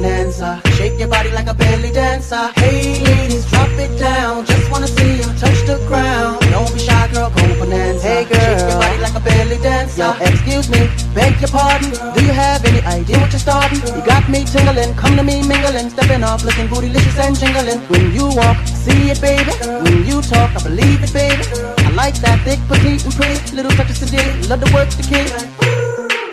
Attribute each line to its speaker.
Speaker 1: bonanza. Shake your body like a belly dancer. Hey ladies, drop it down. Just wanna see you touch the ground. Don't be shy, girl, go bonanza. Hey girl, shake your body like a belly dancer. Yo, excuse me, beg your pardon. Do you have any idea what you're starting? You got me tingling, come to me mingling, stepping off, looking bootylicious and jingling. When you walk, see it, baby. When you talk, I believe it, baby. I like that thick, petite, and pretty. Little touches today, love to work the kid.